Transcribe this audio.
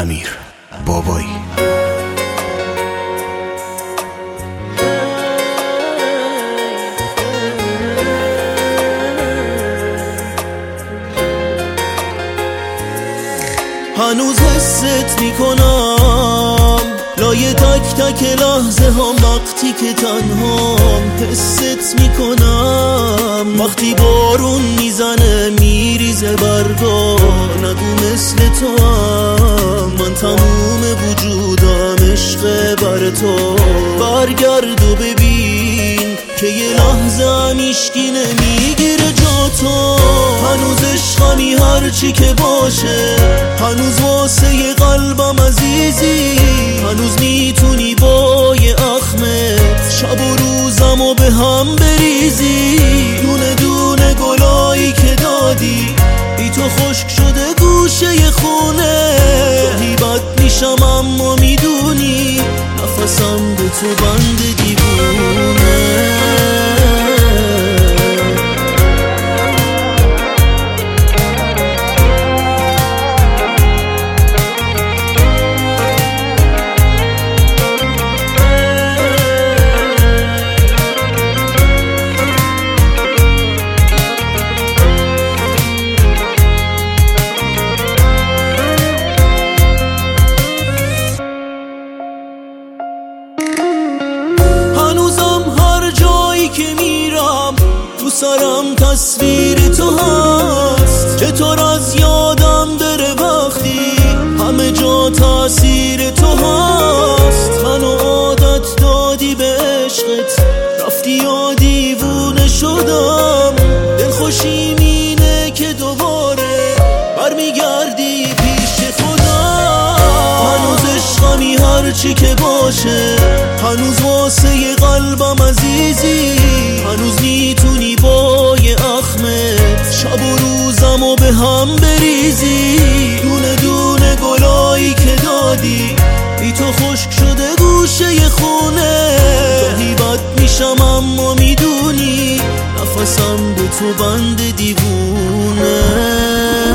امیر بابایی. هنوز حست میکنم لای تک تک لحظه هم وقتی که تنهام، حست میکنم وقتی بارون میزنه میریزه برگا، نگو مثل تو هم من تموم وجودم عشق بر تو. برگرد و ببین که یه لحظه هم هیچکی نمیگیره جا تو. هنوز عشقمی هرچی که باشه، هنوز واسه یه قلبم عزیزی، هنوز میتونی با یه اخمت شب و روزم و به هم بریزی. دونه دونه گلایی که دادی بی تو خشک شده گوشه خونه. گاهی بد میشم اما میدونی نفسم به تو بند دیوونه. که میرم تو سرم تصویر تو هست، چطور از یادم بره وقتی همه جا تاثیر تو هست. منو عادت دادی به عشقت، رفتی یا دیوونه شدم. دلخوشیم اینه که دوباره برمیگردی پیش خودم. هنوز عشقمی هرچی که باشه، هنوز واسه یه قلبم عزیزی، هنوز میتونی با یه اخمت شب و روزم و به هم بریزی. دونه دونه گلایی که دادی بی تو خشک شده گوشه خونه. گاهی بد میشم اما میدونی نفسم به تو بند دیوونه.